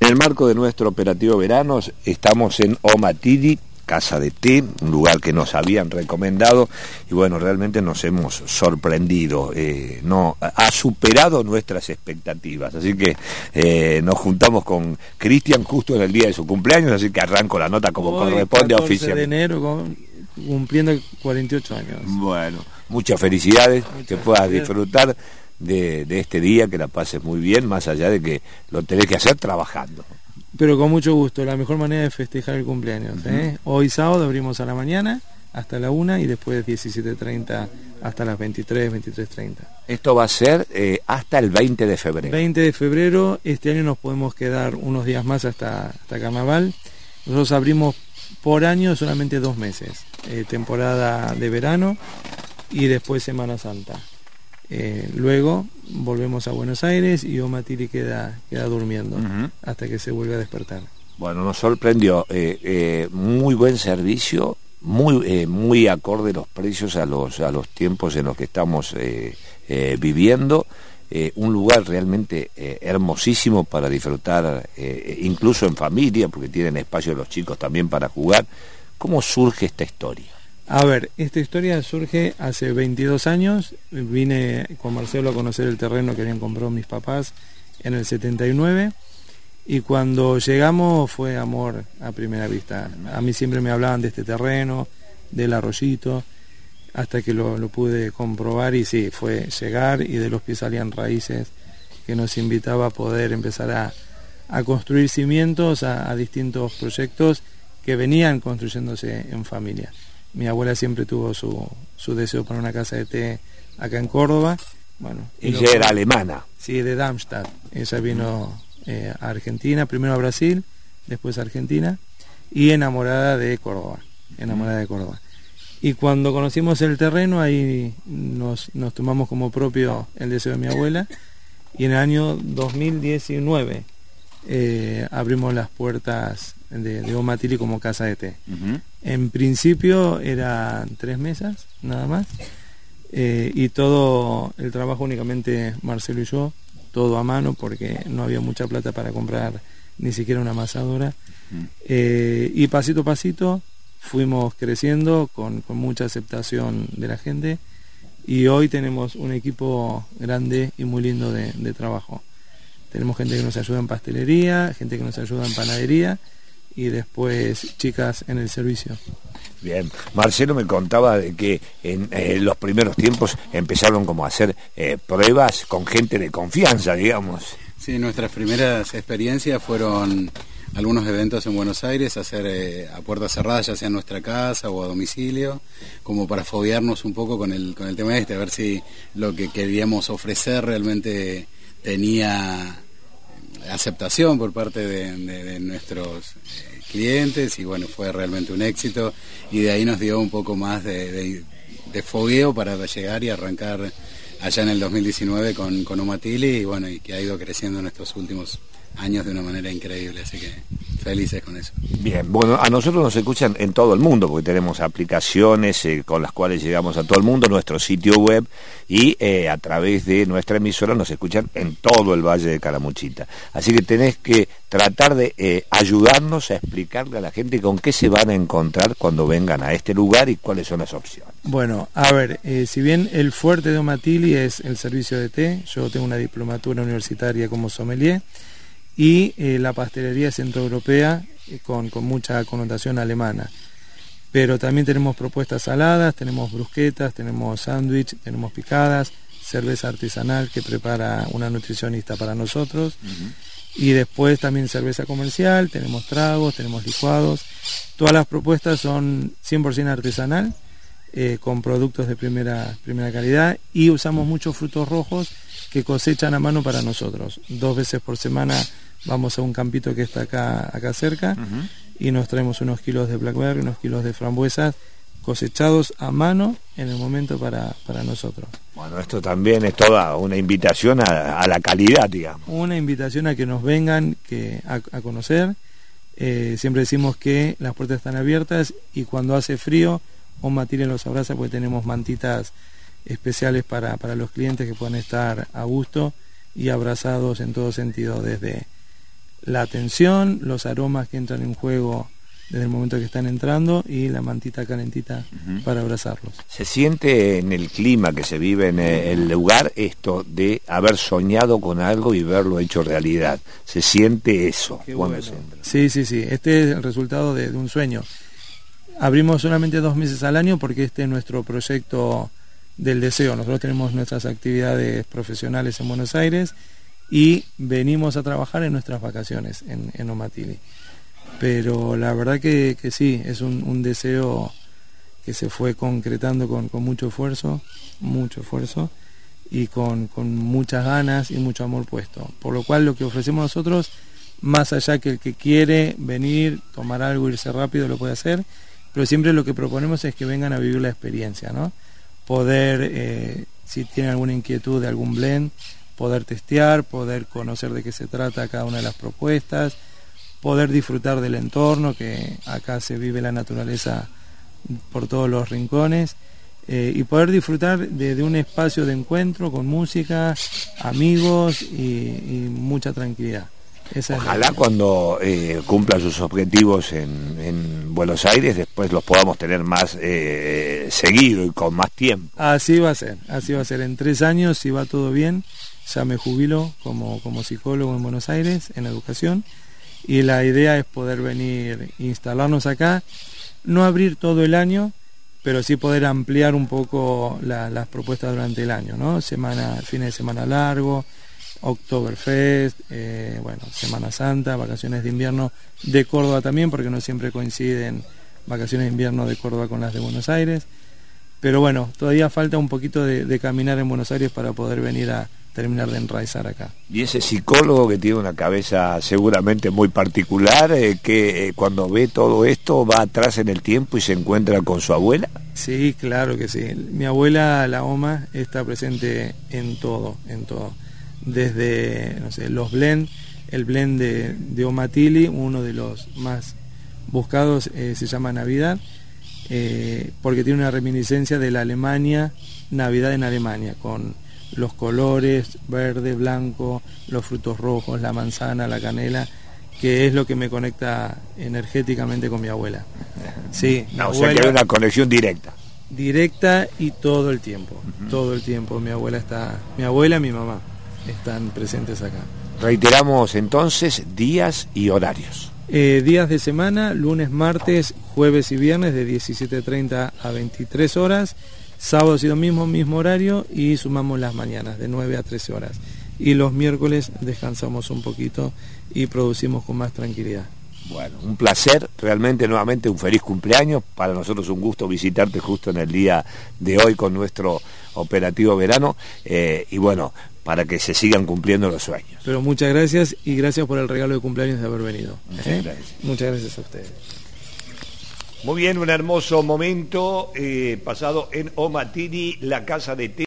En el marco de nuestro operativo Veranos estamos en Omatili, Casa de Té, un lugar que nos habían recomendado y bueno, realmente nos hemos sorprendido, ha superado nuestras expectativas, así que nos juntamos con Cristian justo en el día de su cumpleaños, así que arranco la nota como corresponde oficial. De enero cumpliendo 48 años. Bueno, muchas felicidades, que puedas disfrutar de este día, que la pases muy bien, más allá de que lo tenés que hacer trabajando. Pero con mucho gusto, la mejor manera de festejar el cumpleaños. Hoy sábado abrimos a la mañana hasta la 1 y después 17:30 hasta las 23:30. Esto va a ser hasta el 20 de febrero. 20 de febrero, este año nos podemos quedar unos días más hasta Carnaval. Nosotros abrimos por año solamente 2 meses, temporada de verano y después Semana Santa. Luego volvemos a Buenos Aires y Omatili queda durmiendo hasta que se vuelve a despertar. Bueno, nos sorprendió, muy buen servicio, muy acorde los precios a los tiempos en los que estamos viviendo, un lugar realmente hermosísimo para disfrutar, incluso en familia, porque tienen espacio los chicos también para jugar. ¿Cómo surge esta historia? A ver, esta historia surge hace 22 años, vine con Marcelo a conocer el terreno que habían comprado mis papás en el 79 y cuando llegamos fue amor a primera vista. A mí siempre me hablaban de este terreno, del arroyito, hasta que lo pude comprobar y sí, fue llegar y de los pies salían raíces que nos invitaba a poder empezar a construir cimientos a distintos proyectos que venían construyéndose en familia. Mi abuela siempre tuvo su deseo para una casa de té acá en Córdoba. Bueno, ella era alemana. Sí, de Darmstadt. Ella vino a Argentina, primero a Brasil, después a Argentina, y enamorada de Córdoba. Y cuando conocimos el terreno, ahí nos tomamos como propio el deseo de mi abuela, y en el año 2019 abrimos las puertas de Omatili como casa de té. En principio eran 3 mesas, nada más, y todo el trabajo únicamente Marcelo y yo, todo a mano porque no había mucha plata para comprar ni siquiera una amasadora, y pasito a pasito fuimos creciendo con mucha aceptación de la gente y hoy tenemos un equipo grande y muy lindo de trabajo. Tenemos gente que nos ayuda en pastelería, gente que nos ayuda en panadería y después chicas en el servicio. Bien, Marcelo me contaba de que en los primeros tiempos empezaron como a hacer pruebas con gente de confianza, digamos. Sí, nuestras primeras experiencias fueron algunos eventos en Buenos Aires, hacer a puertas cerradas, ya sea en nuestra casa o a domicilio, como para foguearnos un poco con el tema a ver si lo que queríamos ofrecer realmente tenía aceptación por parte de nuestros clientes y bueno, fue realmente un éxito y de ahí nos dio un poco más de fogueo para llegar y arrancar allá en el 2019 con Omatili y bueno, y que ha ido creciendo en estos últimos años de una manera increíble, así que felices con eso. Bien, bueno, a nosotros nos escuchan en todo el mundo porque tenemos aplicaciones con las cuales llegamos a todo el mundo, nuestro sitio web y a través de nuestra emisora nos escuchan en todo el Valle de Calamuchita. Así que tenés que tratar de ayudarnos a explicarle a la gente con qué se van a encontrar cuando vengan a este lugar y cuáles son las opciones. Bueno, a ver, si bien el fuerte de Omatili es el servicio de té, yo tengo una diplomatura universitaria como sommelier, y la pastelería centroeuropea con mucha connotación alemana. Pero también tenemos propuestas saladas, tenemos brusquetas, tenemos sándwich, tenemos picadas, cerveza artesanal que prepara una nutricionista para nosotros, y después también cerveza comercial, tenemos tragos, tenemos licuados. Todas las propuestas son 100% artesanal, con productos de primera calidad, y usamos muchos frutos rojos que cosechan a mano para nosotros. 2 veces por semana vamos a un campito que está acá cerca y nos traemos unos kilos de blackberry, unos kilos de frambuesas cosechados a mano en el momento para nosotros. Bueno, esto también es toda una invitación a la calidad, digamos. Una invitación a que nos vengan a conocer. Siempre decimos que las puertas están abiertas y cuando hace frío, Omatili los abraza porque tenemos mantitas especiales para los clientes que puedan estar a gusto y abrazados en todo sentido, desde la atención, los aromas que entran en juego desde el momento que están entrando y la mantita calentita para abrazarlos. ¿Se siente en el clima que se vive en el lugar esto de haber soñado con algo y verlo hecho realidad? ¿Se siente eso? Qué cuando bueno. se entra? Sí, este es el resultado de un sueño. Abrimos solamente 2 meses al año porque este es nuestro proyecto del deseo. Nosotros tenemos nuestras actividades profesionales en Buenos Aires y venimos a trabajar en nuestras vacaciones en Omatili. Pero la verdad que sí, es un deseo que se fue concretando con mucho esfuerzo y con muchas ganas y mucho amor puesto. Por lo cual lo que ofrecemos nosotros, más allá que el que quiere venir, tomar algo, irse rápido, lo puede hacer, pero siempre lo que proponemos es que vengan a vivir la experiencia, ¿no? Poder, si tienen alguna inquietud de algún blend, poder testear, poder conocer de qué se trata cada una de las propuestas, poder disfrutar del entorno, que acá se vive la naturaleza por todos los rincones, y poder disfrutar de un espacio de encuentro con música, amigos y mucha tranquilidad. Ojalá cuando cumpla sus objetivos en Buenos Aires, después los podamos tener más seguido y con más tiempo. Así va a ser. En 3 años, si va todo bien, ya me jubilo como psicólogo en Buenos Aires, en educación. Y la idea es poder venir, instalarnos acá, no abrir todo el año, pero sí poder ampliar un poco las propuestas durante el año, ¿no? Fines de semana largo, Oktoberfest, Semana Santa, vacaciones de invierno de Córdoba también, porque no siempre coinciden vacaciones de invierno de Córdoba con las de Buenos Aires. Pero bueno, todavía falta un poquito de caminar en Buenos Aires para poder venir a terminar de enraizar acá. Y ese psicólogo que tiene una cabeza seguramente muy particular, que cuando ve todo esto va atrás en el tiempo y se encuentra con su abuela. Sí, claro que sí. Mi abuela, la Oma, está presente en todo. Desde, los blend, el blend de Omatili, uno de los más buscados se llama Navidad, porque tiene una reminiscencia de la Alemania, Navidad en Alemania, con los colores verde, blanco, los frutos rojos, la manzana, la canela, que es lo que me conecta energéticamente con mi abuela. Sí, o sea que hay una conexión directa y todo el tiempo, mi abuela y mi mamá están presentes acá. Reiteramos entonces días y horarios. Días de semana, lunes, martes, jueves y viernes de 17:30 a 23 horas, sábados y domingos mismo horario y sumamos las mañanas de 9 a 13 horas. Y los miércoles descansamos un poquito y producimos con más tranquilidad. Bueno, un placer, realmente nuevamente un feliz cumpleaños, para nosotros un gusto visitarte justo en el día de hoy con nuestro operativo verano, y bueno, para que se sigan cumpliendo los sueños. Pero muchas gracias y gracias por el regalo de cumpleaños de haber venido. Muchas gracias. Muchas gracias a ustedes. Muy bien, un hermoso momento pasado en Omatili, la casa de té.